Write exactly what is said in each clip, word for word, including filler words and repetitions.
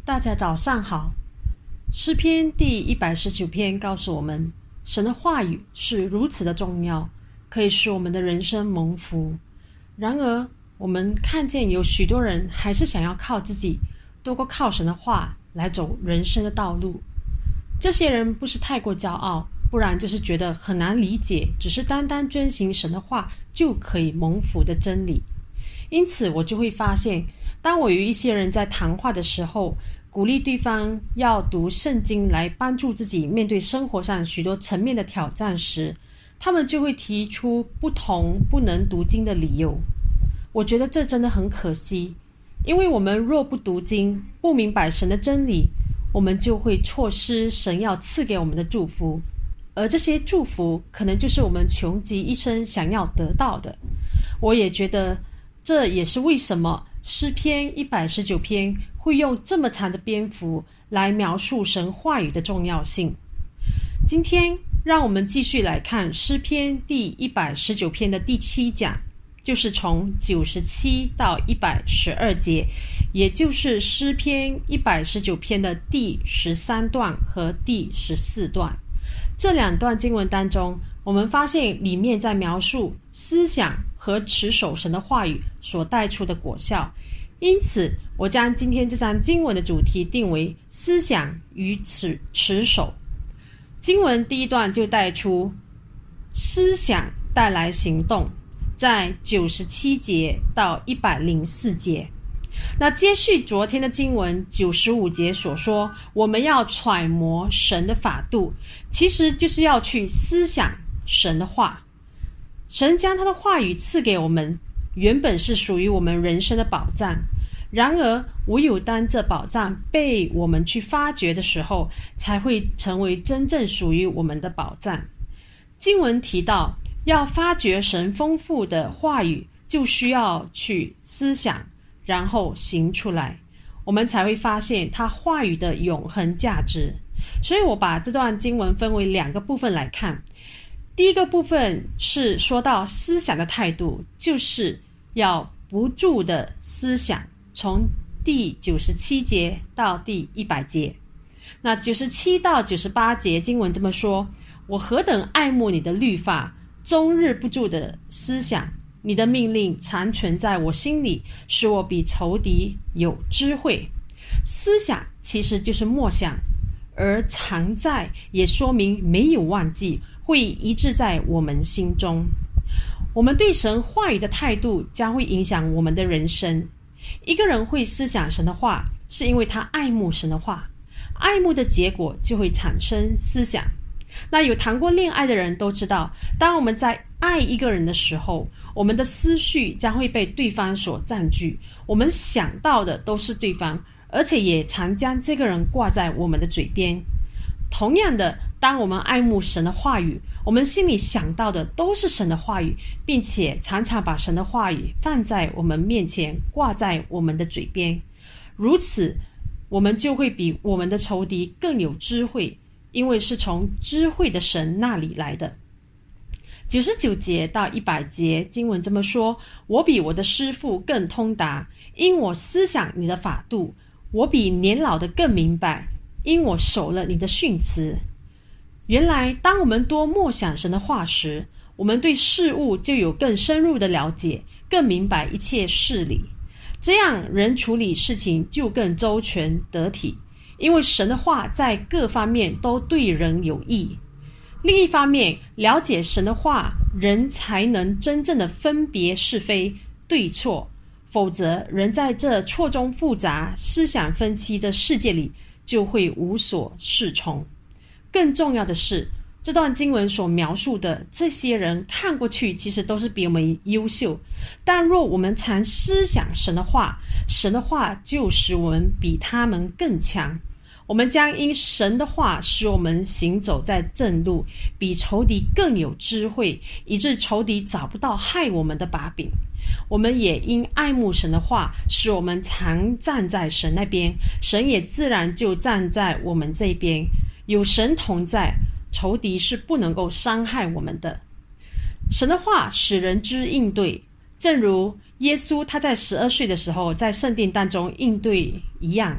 大家早上好。诗篇第一百十九篇告诉我们，神的话语是如此的重要，可以使我们的人生蒙福。然而我们看见有许多人还是想要靠自己多过靠神的话来走人生的道路。这些人不是太过骄傲，不然就是觉得很难理解只是单单遵行神的话就可以蒙福的真理。因此我就会发现，当我有一些人在谈话的时候，鼓励对方要读圣经来帮助自己面对生活上许多层面的挑战时，他们就会提出不同不能读经的理由。我觉得这真的很可惜，因为我们若不读经，不明白神的真理，我们就会错失神要赐给我们的祝福，而这些祝福可能就是我们穷极一生想要得到的。我也觉得这也是为什么诗篇一百十九篇会用这么长的篇幅来描述神话语的重要性。今天让我们继续来看诗篇第一百十九篇的第七讲，就是从九十七到一百十二节，也就是诗篇一百十九篇的第十三段和第十四段。这两段经文当中，我们发现里面在描述思想和持守神的话语所带出的果效。因此我将今天这章经文的主题定为思想与持持守。经文第一段就带出思想带来行动，在九十七节到一百零四节。那接续昨天的经文九十五节所说，我们要揣摩神的法度，其实就是要去思想神的话。神将他的话语赐给我们，原本是属于我们人生的宝藏，然而唯有当这宝藏被我们去发掘的时候，才会成为真正属于我们的宝藏。经文提到要发掘神丰富的话语，就需要去思想，然后行出来，我们才会发现他话语的永恒价值。所以我把这段经文分为两个部分来看。第一个部分是说到思想的态度，就是要不住的思想，从第九十七节到第一百节。那九十七到九十八节经文这么说，我何等爱慕你的律法，终日不住的思想，你的命令常存在我心里，使我比仇敌有智慧。思想其实就是默想，而常在也说明没有忘记，会一致在我们心中。我们对神话语的态度将会影响我们的人生。一个人会思想神的话，是因为他爱慕神的话，爱慕的结果就会产生思想。那有谈过恋爱的人都知道，当我们在爱一个人的时候，我们的思绪将会被对方所占据，我们想到的都是对方，而且也常将这个人挂在我们的嘴边。同样的，当我们爱慕神的话语，我们心里想到的都是神的话语，并且常常把神的话语放在我们面前，挂在我们的嘴边。如此，我们就会比我们的仇敌更有智慧，因为是从智慧的神那里来的。九十九节到一百节经文这么说，我比我的师父更通达，因我思想你的法度，我比年老的更明白，因我守了你的训词。原来当我们多默想神的话时，我们对事物就有更深入的了解，更明白一切事理，这样人处理事情就更周全得体，因为神的话在各方面都对人有益。另一方面，了解神的话，人才能真正的分别是非对错，否则人在这错综复杂思想分歧的世界里就会无所适从。更重要的是，这段经文所描述的这些人看过去其实都是比我们优秀，但若我们常思想神的话，神的话就使我们比他们更强。我们将因神的话使我们行走在正路，比仇敌更有智慧，以致仇敌找不到害我们的把柄。我们也因爱慕神的话，使我们常站在神那边，神也自然就站在我们这边。有神同在，仇敌是不能够伤害我们的。神的话使人知应对，正如耶稣他在十二岁的时候在圣殿当中应对一样，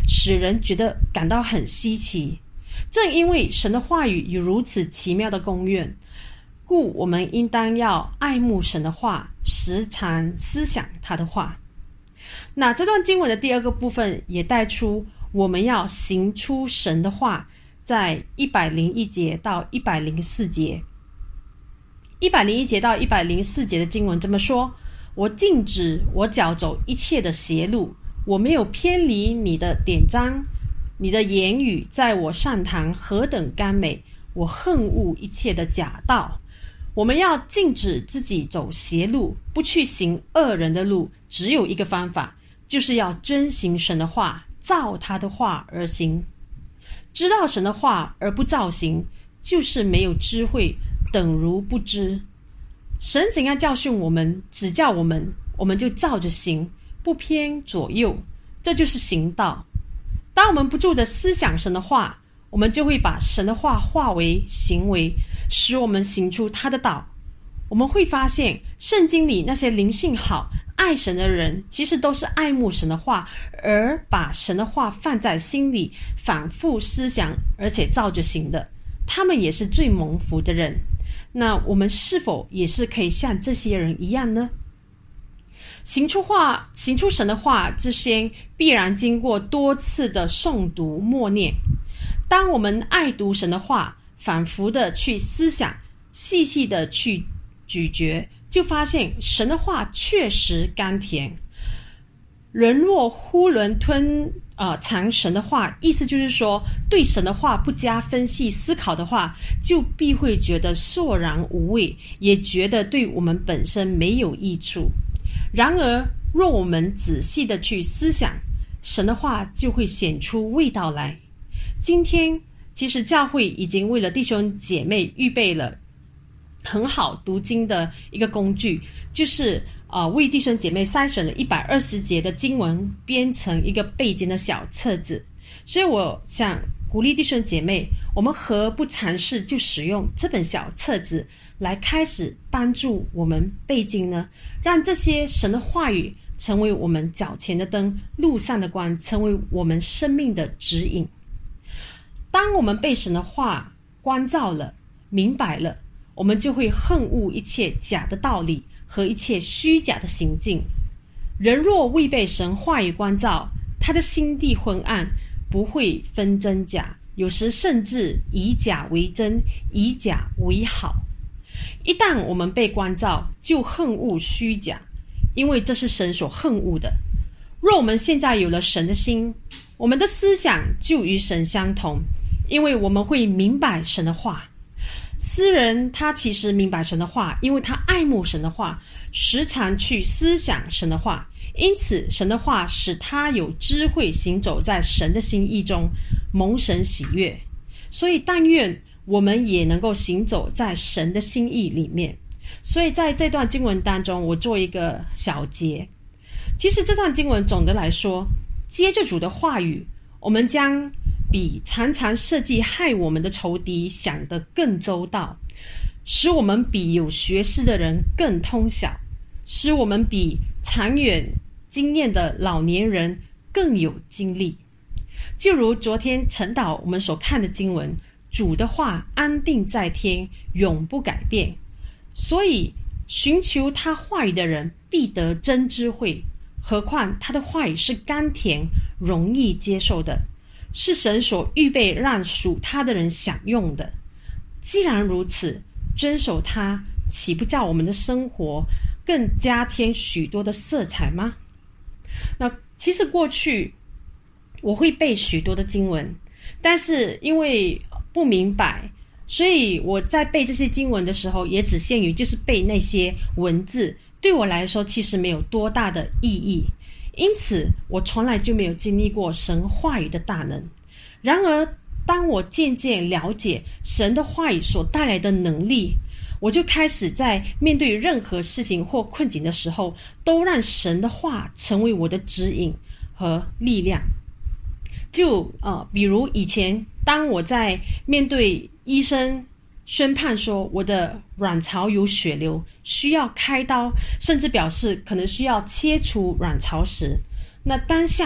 使人觉得感到很稀奇。正因为神的话语有如此奇妙的功用，故我们应当要爱慕神的话，时常思想他的话。那这段经文的第二个部分也带出我们要行出神的话，在一百零一节到一百零四节。一百零一节到一百零四节的经文这么说：我禁止我脚走一切的邪路，我没有偏离你的典章，你的言语在我上堂何等甘美，我恨恶一切的假道。我们要禁止自己走邪路，不去行恶人的路，只有一个方法，就是要遵行神的话，照他的话而行。知道神的话而不照行，就是没有智慧，等如不知。神怎样教训我们，指教我们，我们就照着行，不偏左右，这就是行道。当我们不住地思想神的话，我们就会把神的话化为行为，使我们行出他的道。我们会发现圣经里那些灵性好爱神的人，其实都是爱慕神的话，而把神的话放在心里，反复思想，而且照着行的，他们也是最蒙福的人。那我们是否也是可以像这些人一样呢？行出话，行出神的话之先，必然经过多次的诵读默念。当我们爱读神的话，反复的去思想，细细的去咀嚼，就发现神的话确实甘甜。人若囫囵吞呃藏神的话，意思就是说，对神的话不加分析思考的话，就必会觉得索然无味，也觉得对我们本身没有益处。然而若我们仔细的去思想，神的话就会显出味道来。今天其实教会已经为了弟兄姐妹预备了很好读经的一个工具，就是呃为弟兄姐妹筛选了一百二十节的经文，编成一个背经的小册子。所以我想鼓励弟兄姐妹，我们何不尝试就使用这本小册子来开始帮助我们背经呢？让这些神的话语成为我们脚前的灯，路上的光，成为我们生命的指引。当我们被神的话光照了，明白了，我们就会恨恶一切假的道理和一切虚假的行径。人若未被神话语光照，他的心地昏暗，不会分真假，有时甚至以假为真，以假为好。一旦我们被光照，就恨恶虚假，因为这是神所恨恶的。若我们现在有了神的心，我们的思想就与神相同，因为我们会明白神的话。诗人他其实明白神的话，因为他爱慕神的话，时常去思想神的话，因此神的话使他有智慧行走在神的心意中，蒙神喜悦。所以但愿我们也能够行走在神的心意里面。所以在这段经文当中，我做一个小结。其实这段经文总的来说，接着主的话语，我们将比常常设计害我们的仇敌想得更周到，使我们比有学识的人更通晓，使我们比长远经验的老年人更有经历。就如昨天晨祷我们所看的经文，主的话安定在天，永不改变。所以寻求他话语的人必得真智慧，何况他的话语是甘甜容易接受的，是神所预备让属他的人享用的。既然如此，遵守他岂不叫我们的生活更加添许多的色彩吗？那其实过去我会背许多的经文，但是因为不明白，所以我在背这些经文的时候也只限于就是背那些文字，对我来说其实没有多大的意义，因此我从来就没有经历过神话语的大能。然而当我渐渐了解神的话语所带来的能力，我就开始在面对任何事情或困境的时候，都让神的话成为我的指引和力量。就呃，比如以前当我在面对医生宣判说我的卵巢有血瘤，需要开刀，甚至表示可能需要切除卵巢时，那当下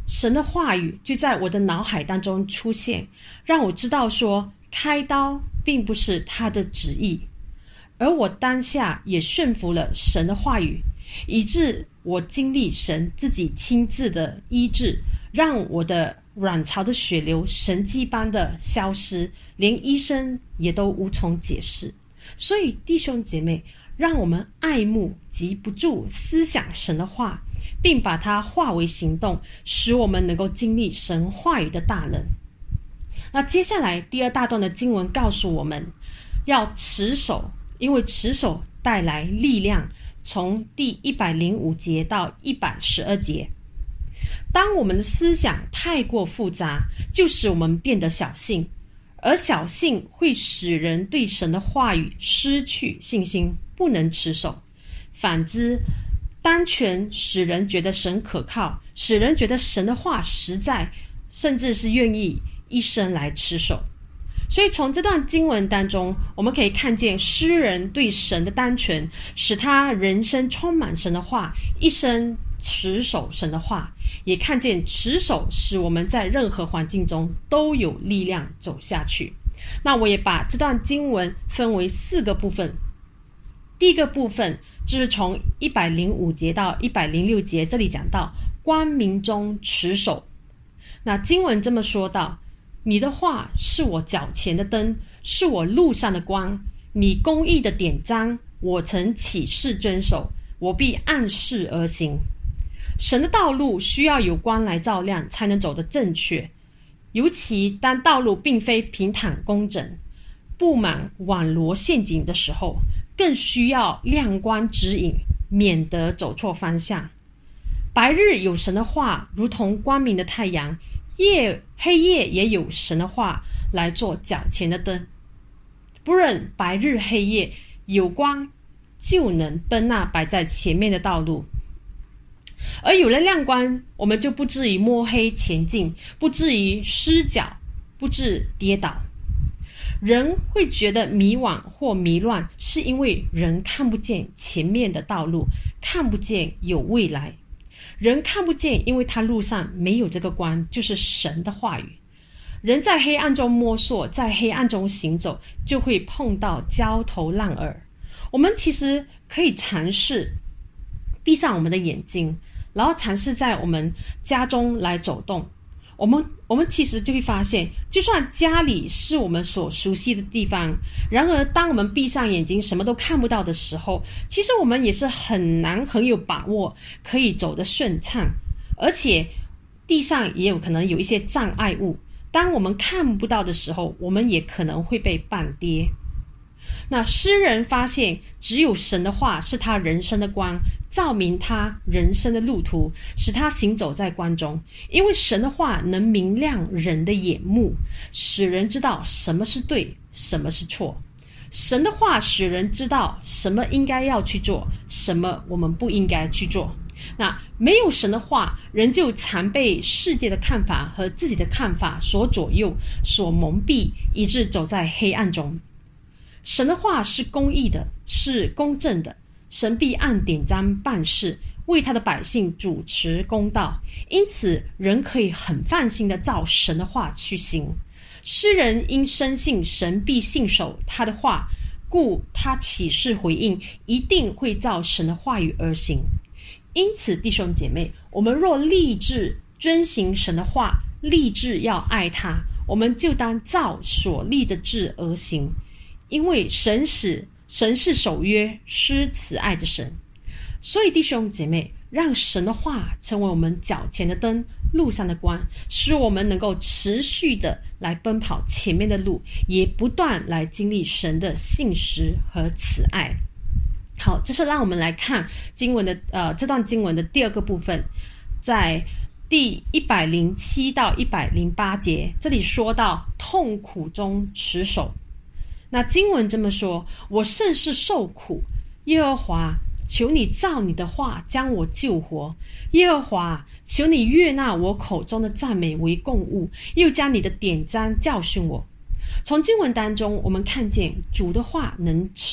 神的话语就在我的脑海当中出现，让我知道说开刀并不是他的旨意，而我当下也顺服了神的话语，以致我经历神自己亲自的医治，让我的卵巢的血流神迹般的消失，连医生也都无从解释。所以弟兄姐妹，让我们爱慕及不住思想神的话，并把它化为行动，使我们能够经历神话语的大能。那接下来第二大段的经文告诉我们要持守，因为持守带来力量，从第一百零五节到一百十二节。当我们的思想太过复杂，就使我们变得小信，而小信会使人对神的话语失去信心，不能持守。反之，单纯使人觉得神可靠，使人觉得神的话实在，甚至是愿意一生来持守。所以从这段经文当中，我们可以看见诗人对神的单纯，使他人生充满神的话，一生持守神的话，也看见持守使我们在任何环境中都有力量走下去。那我也把这段经文分为四个部分。第一个部分就是从一百零五节到一百零六节，这里讲到光明中持守。那经文这么说道：你的话是我脚前的灯，是我路上的光。你公义的典章，我曾起誓遵守，我必按事而行。神的道路需要有光来照亮，才能走得正确。尤其当道路并非平坦工整，布满网罗陷阱的时候，更需要亮光指引，免得走错方向。白日有神的话，如同光明的太阳；夜黑夜也有神的话来做脚前的灯。不论白日黑夜，有光就能奔那摆在前面的道路。而有了亮光，我们就不至于摸黑前进，不至于失脚，不致跌倒。人会觉得迷惘或迷乱，是因为人看不见前面的道路，看不见有未来。人看不见，因为他路上没有这个光，就是神的话语。人在黑暗中摸索，在黑暗中行走，就会碰到焦头烂额。我们其实可以尝试闭上我们的眼睛，然后尝试在我们家中来走动。我们我们其实就会发现，就算家里是我们所熟悉的地方，然而当我们闭上眼睛什么都看不到的时候，其实我们也是很难很有把握可以走得顺畅，而且地上也有可能有一些障碍物，当我们看不到的时候，我们也可能会被绊跌。那诗人发现只有神的话是他人生的光，照明他人生的路途，使他行走在光中。因为神的话能明亮人的眼目，使人知道什么是对，什么是错。神的话使人知道什么应该要去做，什么我们不应该去做。那没有神的话，人就常被世界的看法和自己的看法所左右，所蒙蔽，以致走在黑暗中。神的话是公义的，是公正的，神必按典章办事，为他的百姓主持公道。因此人可以很放心的照神的话去行。诗人因深信神必信守他的话，故他起誓回应，一定会照神的话语而行。因此弟兄姐妹，我们若立志遵行神的话，立志要爱他，我们就当照所立的志而行。因为神使神是守约施慈爱的神。所以弟兄姐妹，让神的话成为我们脚前的灯，路上的光，使我们能够持续的来奔跑前面的路，也不断来经历神的信实和慈爱。好，这是让我们来看经文的呃这段经文的第二个部分，在第一百零七到一百零八节，这里说到痛苦中持守。那经文这么说：我甚是受苦，耶和华，求你照你的话将我救活。耶和华，求你悦纳我口中的赞美为供物，又将你的典章教训我。从经文当中，我们看见主的话能赐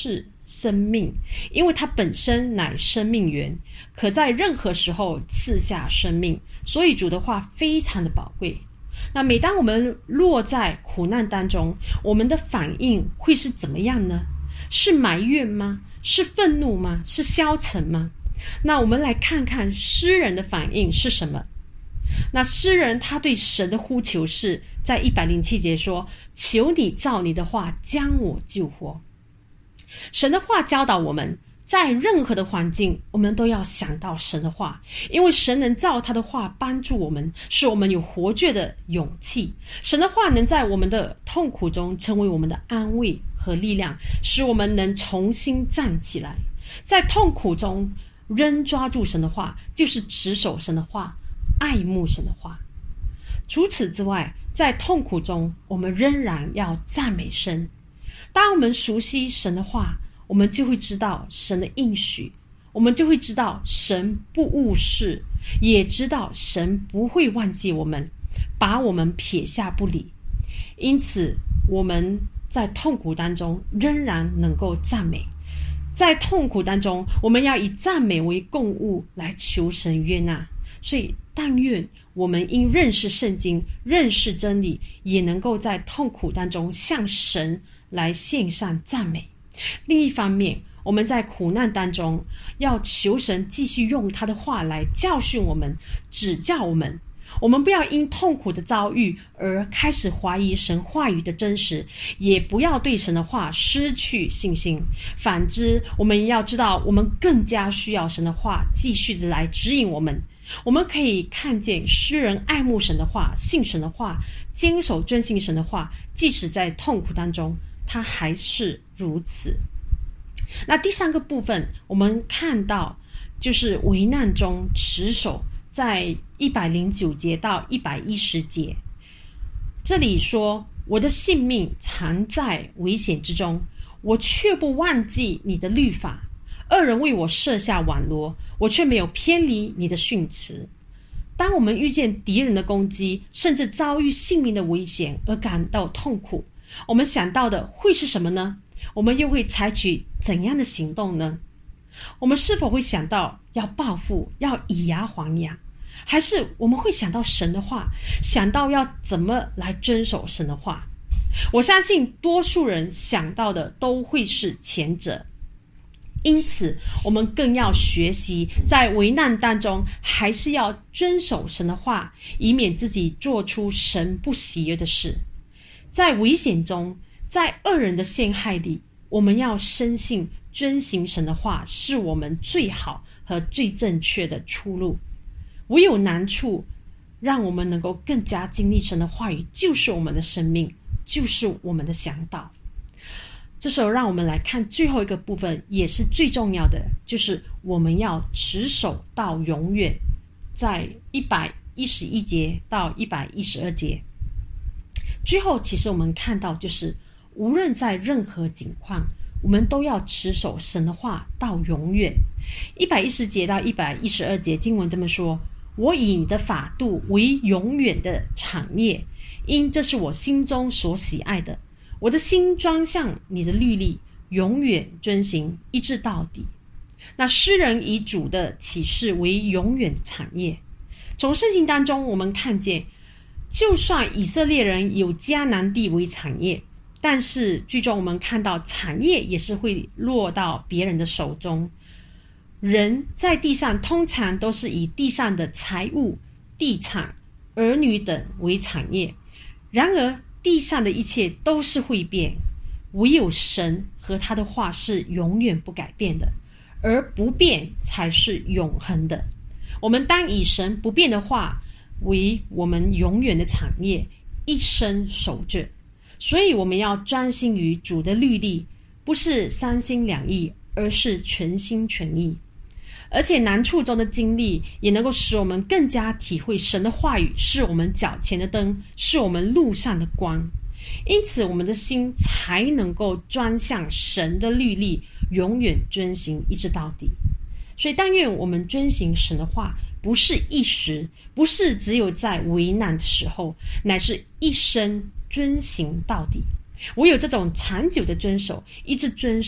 生命，因为他本身乃生命源，可在任何时候赐下生命，所以主的话非常的宝贵。那每当我们落在苦难当中，我们的反应会是怎么样呢？是埋怨吗？是愤怒吗？是消沉吗？那我们来看看诗人的反应是什么。那诗人他对神的呼求是在一百零七节说，求你照你的话将我救活。神的话教导我们，在任何的环境我们都要想到神的话，因为神能照他的话帮助我们，使我们有活着的勇气。神的话能在我们的痛苦中成为我们的安慰和力量，使我们能重新站起来。在痛苦中仍抓住神的话，就是持守神的话，爱慕神的话。除此之外，在痛苦中我们仍然要赞美神。当我们熟悉神的话，我们就会知道神的应许，我们就会知道神不误事，也知道神不会忘记我们，把我们撇下不理。因此我们在痛苦当中仍然能够赞美。在痛苦当中，我们要以赞美为供物来求神悦纳。所以但愿我们因认识圣经，认识真理，也能够在痛苦当中向神来献上赞美。另一方面，我们在苦难当中要求神继续用他的话来教训我们，指教我们。我们不要因痛苦的遭遇而开始怀疑神话语的真实，也不要对神的话失去信心。反之，我们要知道我们更加需要神的话继续的来指引我们。我们可以看见诗人爱慕神的话，信神的话，坚守遵行神的话，即使在痛苦当中他还是如此。那第三个部分我们看到就是危难中持守，在一百零九节到一百一十节，这里说，我的性命藏在危险之中，我却不忘记你的律法。恶人为我设下网罗，我却没有偏离你的训词。当我们遇见敌人的攻击，甚至遭遇性命的危险而感到痛苦，我们想到的会是什么呢？我们又会采取怎样的行动呢？我们是否会想到要报复，要以牙还牙？还是我们会想到神的话，想到要怎么来遵守神的话？我相信多数人想到的都会是前者。因此我们更要学习在危难当中还是要遵守神的话，以免自己做出神不喜悦的事。在危险中，在恶人的陷害里，我们要深信遵行神的话是我们最好和最正确的出路。唯有难处让我们能够更加经历神的话语，就是我们的生命，就是我们的向导。这时候让我们来看最后一个部分，也是最重要的，就是我们要持守到永远，在一百一十一节到一百一十二节。最后其实我们看到，就是无论在任何境况，我们都要持守神的话到永远。一百一十节到一百一十二节经文这么说，我以你的法度为永远的产业，因这是我心中所喜爱的。我的心专向你的律例，永远遵行，一直到底。那诗人以主的启示为永远的产业。从圣经当中我们看见，就算以色列人有迦南地为产业，但是最终我们看到产业也是会落到别人的手中。人在地上通常都是以地上的财物、地产、儿女等为产业，然而地上的一切都是会变，唯有神和他的话是永远不改变的，而不变才是永恒的。我们当以神不变的话为我们永远的产业，一生守着。所以我们要专心于主的律例，不是三心两意，而是全心全意。而且难处中的经历也能够使我们更加体会神的话语是我们脚前的灯，是我们路上的光。因此我们的心才能够专向神的律例，永远遵行，一直到底。所以但愿我们遵行神的话，不是一时，不是只有在危难的时候，乃是一生遵行到底。唯有这种长久的遵守，一直遵守，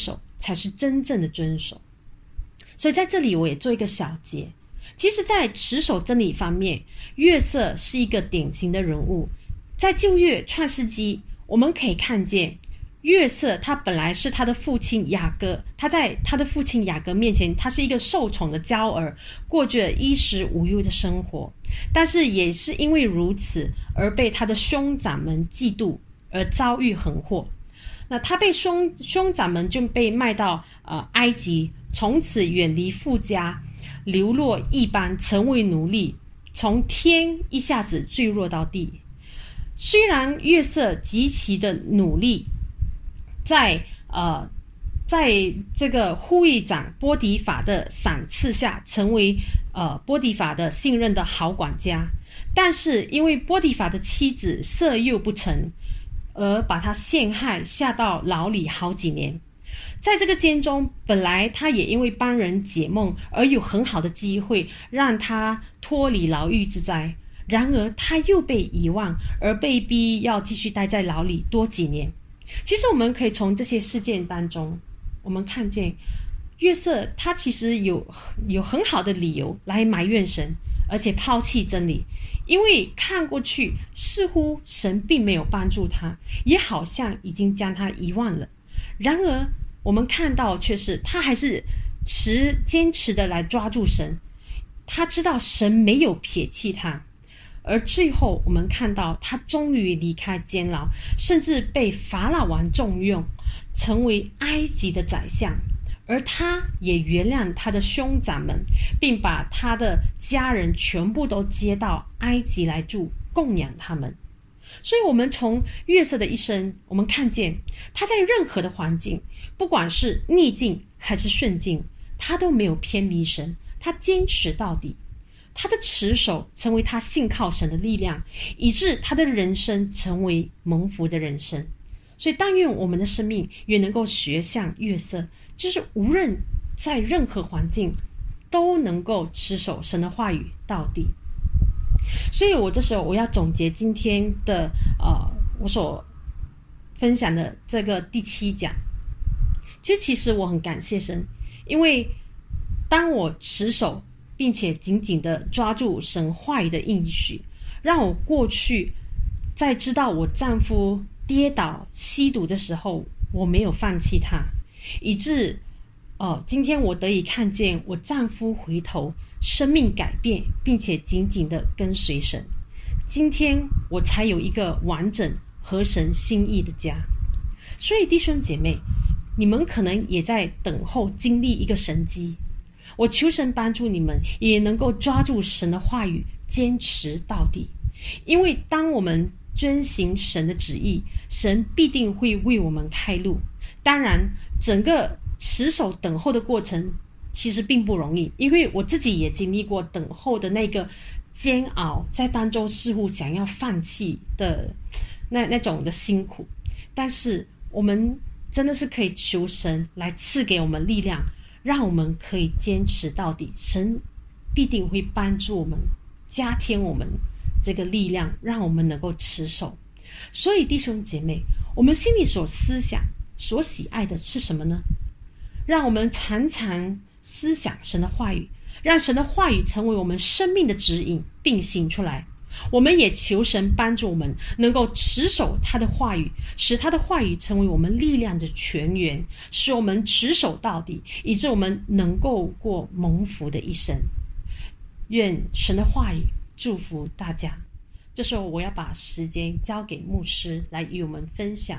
才是真正的遵守。所以在这里我也做一个小结，其实在持守真理方面，约瑟是一个典型的人物。在旧约创世纪，我们可以看见约瑟他本来是他的父亲雅各，他在他的父亲雅各面前，他是一个受宠的娇儿，过着衣食无忧的生活，但是也是因为如此而被他的兄长们嫉妒，而遭遇横祸。那他被兄兄长们就被卖到呃埃及，从此远离父家，流落异邦，成为奴隶，从天一下子坠落到地。虽然约瑟极其的努力，在呃，在这个护卫长波提法的赏赐下，成为呃波提法的信任的好管家，但是因为波提法的妻子色诱不成，而把他陷害，下到牢里好几年。在这个监中，本来他也因为帮人解梦而有很好的机会让他脱离牢狱之灾，然而他又被遗忘，而被逼要继续待在牢里多几年。其实我们可以从这些事件当中，我们看见约瑟他其实有有很好的理由来埋怨神，而且抛弃真理，因为看过去似乎神并没有帮助他，也好像已经将他遗忘了。然而我们看到却是他还是持坚持的来抓住神，他知道神没有撇弃他，而最后我们看到他终于离开监牢，甚至被法老王重用，成为埃及的宰相，而他也原谅他的兄长们，并把他的家人全部都接到埃及来住，供养他们。所以我们从约瑟的一生，我们看见他在任何的环境，不管是逆境还是顺境，他都没有偏离神，他坚持到底。他的持守成为他信靠神的力量，以致他的人生成为蒙福的人生。所以但愿我们的生命也能够学像约瑟，就是无论在任何环境都能够持守神的话语到底。所以我这时候我要总结今天的呃我所分享的这个第七讲。其实其实我很感谢神，因为当我持守并且紧紧地抓住神话语的应许，让我过去在知道我丈夫跌倒吸毒的时候，我没有放弃他，以致哦，今天我得以看见我丈夫回头，生命改变，并且紧紧地跟随神。今天我才有一个完整合神心意的家。所以弟兄姐妹，你们可能也在等候经历一个神迹，我求神帮助你们也能够抓住神的话语，坚持到底。因为当我们遵行神的旨意，神必定会为我们开路。当然整个持守等候的过程其实并不容易，因为我自己也经历过等候的那个煎熬，在当中似乎想要放弃的那那种的辛苦。但是我们真的是可以求神来赐给我们力量，让我们可以坚持到底。神必定会帮助我们，加添我们这个力量，让我们能够持守。所以弟兄姐妹，我们心里所思想所喜爱的是什么呢？让我们常常思想神的话语，让神的话语成为我们生命的指引，并行出来。我们也求神帮助我们能够持守他的话语，使他的话语成为我们力量的泉源，使我们持守到底，以致我们能够过蒙福的一生。愿神的话语祝福大家。这时候我要把时间交给牧师来与我们分享。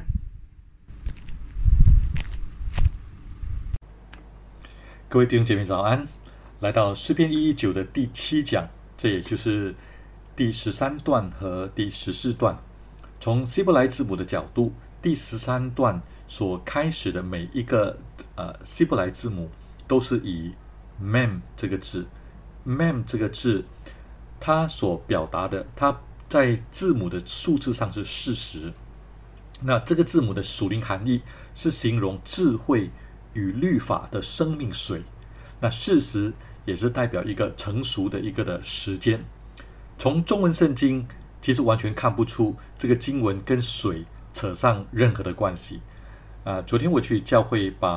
各位弟兄姐妹早安，来到诗篇一一九的第七讲，这也就是第十三段和第十四段。从希伯来字母的角度，第十三段所开始的每一个呃希伯来字母都是以 mem 这个字 mem 这个字它所表达的，它在字母的数字上是四十。那这个字母的属灵含义是形容智慧与律法的生命水，那四十也是代表一个成熟的一个的时间。从中文圣经其实完全看不出这个经文跟水扯上任何的关系。啊、呃，昨天我去教会把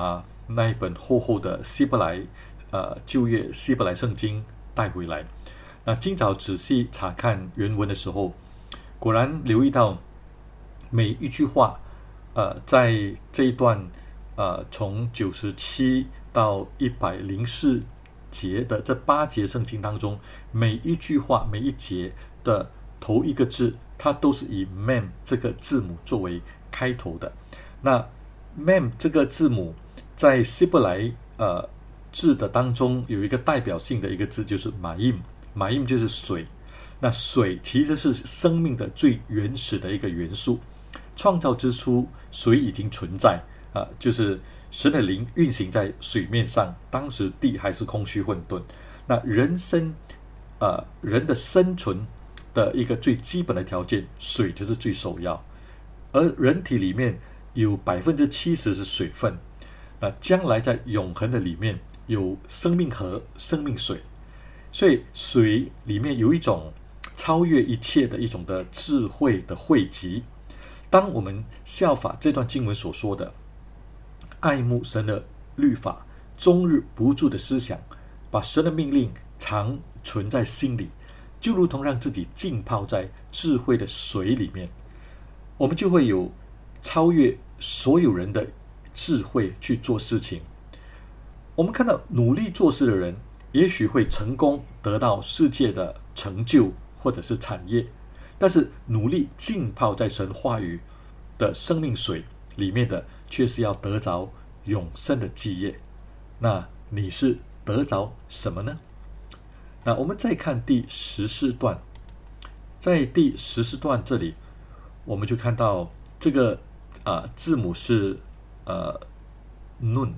那一本厚厚的希伯来呃旧约希伯来圣经带回来。那今早仔细查看原文的时候，果然留意到每一句话，呃，在这一段呃从九十七到一百零四节的这八节圣经当中，每一句话每一节的头一个字，它都是以 mem 这个字母作为开头的。那 mem 这个字母在希伯来呃字的当中有一个代表性的一个字，就是马印。马印就是水。那水其实是生命的最原始的一个元素。创造之初，水已经存在啊、呃，就是神的灵运行在水面上，当时地还是空虚混沌。那人生呃人的生存的一个最基本的条件，水就是最首要。而人体里面有百分之七十是水分，那将来在永恒的里面有生命河、生命水，所以水里面有一种超越一切的一种的智慧的汇集。当我们效法这段经文所说的，爱慕神的律法，终日不住的思想，把神的命令常存在心里，就如同让自己浸泡在智慧的水里面，我们就会有超越所有人的智慧去做事情。我们看到努力做事的人，也许会成功得到世界的成就或者是产业，但是努力浸泡在神话语的生命水里面的，却是要得着永生的基业。那你是得着什么呢？那我们再看第十四段，在第十四段这里，我们就看到这个啊、呃、字母是呃 nun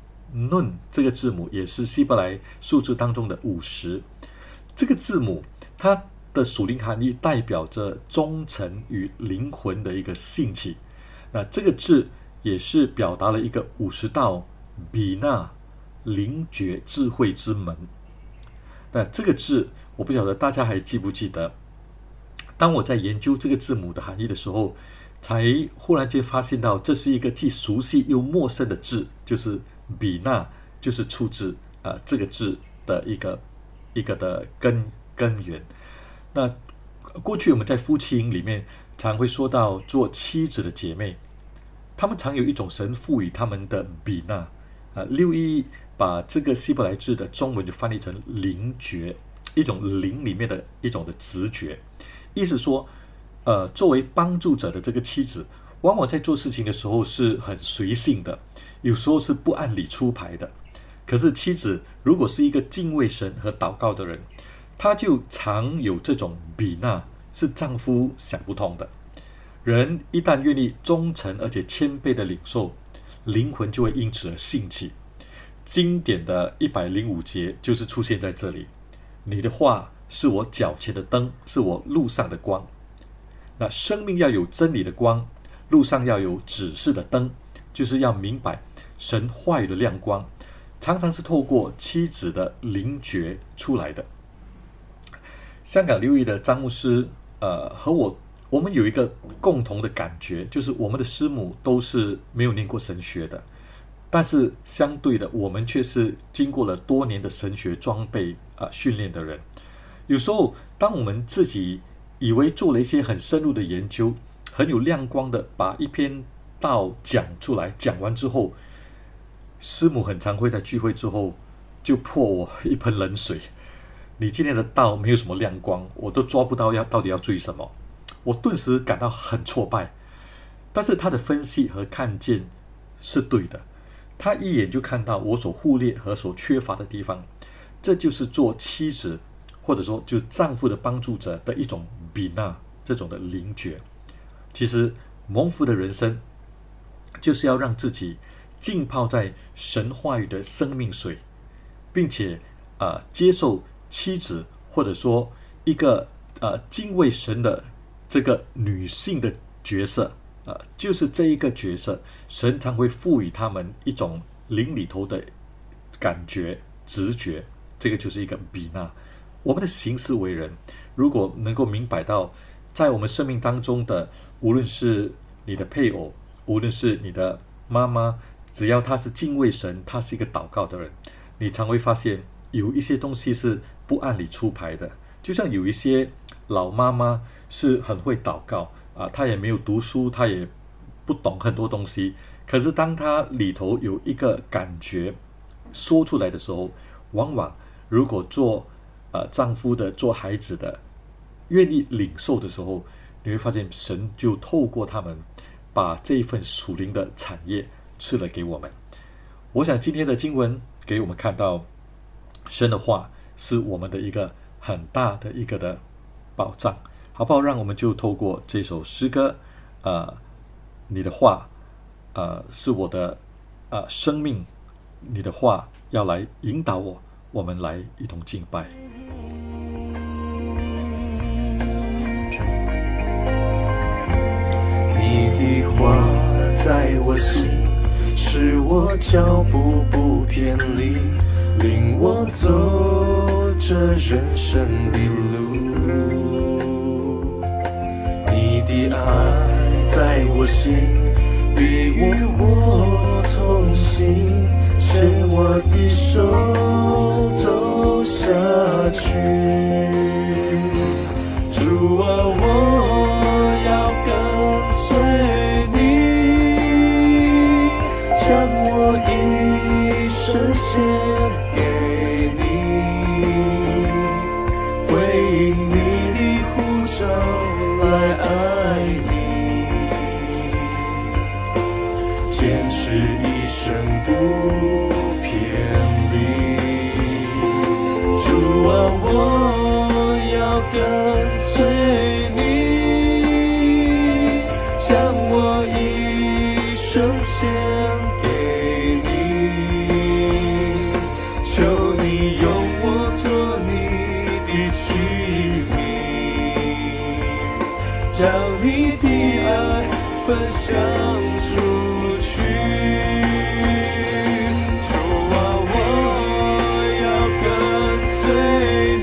nun 这个字母也是希伯来数字当中的五十。这个字母它的属灵含义代表着忠诚与灵魂的一个兴起。那这个字也是表达了一个五十道比纳灵觉智慧之门。那这个字我不晓得大家还记不记得，当我在研究这个字母的含义的时候，才忽然间发现到这是一个既熟悉又陌生的字，就是比纳，就是出自、呃、这个字的一个一个的根根源。那过去我们在夫妻营里面常会说到做妻子的姐妹，她们常有一种神赋予她们的比纳、呃、六一一把这个希伯来字的中文就翻译成灵觉，一种灵里面的一种的直觉，意思说呃，作为帮助者的这个妻子，往往在做事情的时候是很随性的，有时候是不按理出牌的。可是妻子如果是一个敬畏神和祷告的人，她就常有这种比纳，是丈夫想不通的。人一旦愿意忠诚而且谦卑的领受，灵魂就会因此而兴起。经典的一百零五节就是出现在这里，你的话是我脚前的灯，是我路上的光。那生命要有真理的光，路上要有指示的灯，就是要明白神话语的亮光，常常是透过妻子的灵觉出来的。香港六一的张牧师呃，和我我们有一个共同的感觉，就是我们的师母都是没有念过神学的，但是相对的我们却是经过了多年的神学装备、呃、训练的人。有时候当我们自己以为做了一些很深入的研究，很有亮光的把一篇道讲出来，讲完之后，师母很常会在聚会之后就泼我一盆冷水，你今天的道没有什么亮光，我都抓不到要到底要注意什么。我顿时感到很挫败，但是他的分析和看见是对的，他一眼就看到我所忽略和所缺乏的地方。这就是做妻子或者说就是丈夫的帮助者的一种比纳，这种的灵觉。其实蒙福的人生就是要让自己浸泡在神话语的生命水，并且、呃、接受妻子或者说一个、呃、敬畏神的这个女性的角色、呃、就是这一个角色，神常会赋予他们一种灵里头的感觉直觉，这个就是一个比纳。我们的行事为人，如果能够明白到在我们生命当中的，无论是你的配偶，无论是你的妈妈、 只要他是敬畏神，他是一个祷告的人，你常会发现有一些东西是不按理出牌的。就像有一些老妈妈是很会祷告啊，她也没有读书，她也不懂很多东西，可是当她里头有一个感觉说出来的时候，往往如果做呃丈夫的、做孩子的愿意领受的时候，你会发现神就透过他们把这一份属灵的产业赐了给我们。我想今天的经文给我们看到神的话是我们的一个很大的一个的保障，好不好？让我们就透过这首诗歌，呃，你的话，呃，是我的呃生命，你的话要来引导我，我们来一同敬拜。 你的话在我心，使我脚步不偏离，领我走这人生的路。你的爱在我心，必与我同行，牵我的手走下去。主啊，我要跟随你，将我一生献给你，回应你的呼召来爱你，坚持一生不偏离。主啊，我要跟随你，将我一生献给你，求你用我做你的器皿，将你的爱分享出去。主啊，我要跟随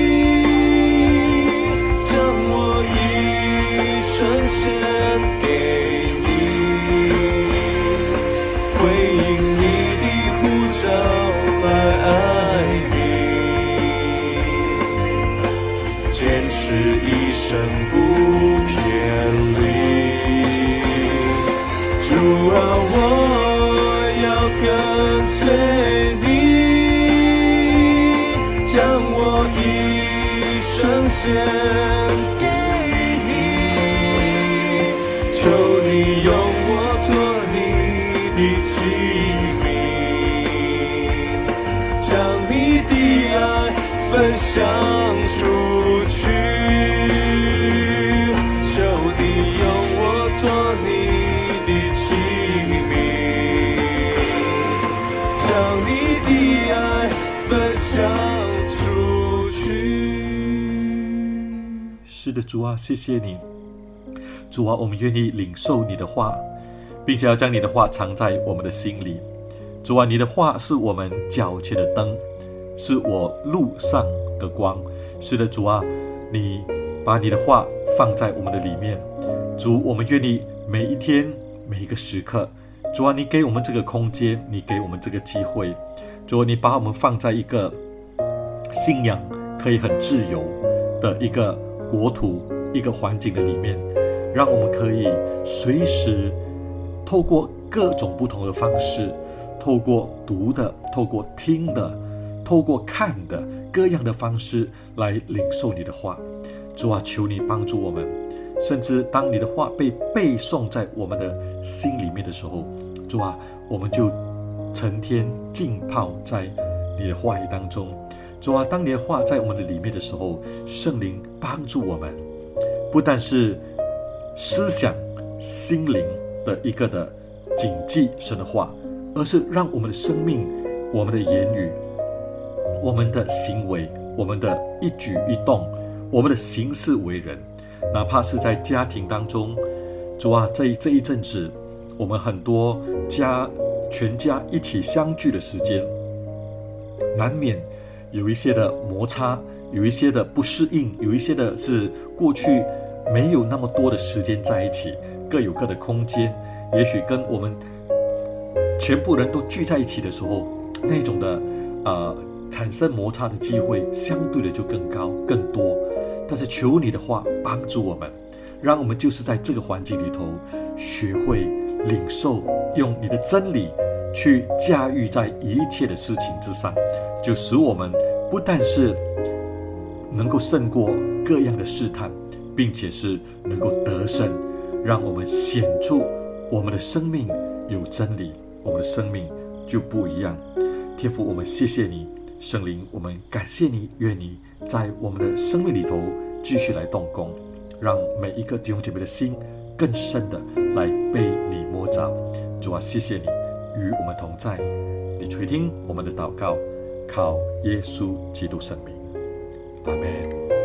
你，将我一生献给你，回应你的呼召来爱你，坚持一生不偏离。主啊，我要跟随你，将我一生献给你，求你用我做你的器皿，将你的爱分享出去。求你用我做你的器皿，将你的爱分享出去。 是的，主啊，谢谢你。主啊，我们愿意领受你的话，并且要将你的话藏在我们的心里。主啊，你的话是我们脚前的灯，是我路上的光。是的，主啊，你把你的话放在我们的里面。主，我们愿意每一天每一个时刻，主啊，你给我们这个空间，你给我们这个机会。主啊，你把我们放在一个信仰可以很自由的一个国土、一个环境的里面，让我们可以随时透过各种不同的方式，透过读的，透过听的，透过看的，各样的方式来领受你的话。主啊，求你帮助我们，甚至当你的话被背诵在我们的心里面的时候，主啊，我们就成天浸泡在你的话语当中。主啊，当你的话在我们的里面的时候，圣灵帮助我们，不但是思想心灵的一个的谨记神的话，而是让我们的生命、我们的言语、我们的行为、我们的一举一动、我们的行事为人，哪怕是在家庭当中，主啊，这这一阵子我们很多家全家一起相聚的时间，难免有一些的摩擦，有一些的不适应，有一些的是过去没有那么多的时间在一起，各有各的空间，也许跟我们全部人都聚在一起的时候，那种的呃产生摩擦的机会相对的就更高更多。但是求你的话帮助我们，让我们就是在这个环境里头学会领受，用你的真理去驾驭在一切的事情之上，就使我们不但是能够胜过各样的试探，并且是能够得胜，让我们显出我们的生命有真理，我们的生命就不一样。天父，我们谢谢你，圣灵，我们感谢你，愿你在我们的生命里头继续来动工，让每一个弟兄姐妹的心更深的来被你摸着。主啊，谢谢你与我们同在，你垂听我们的祷告，靠耶稣基督圣名，阿们。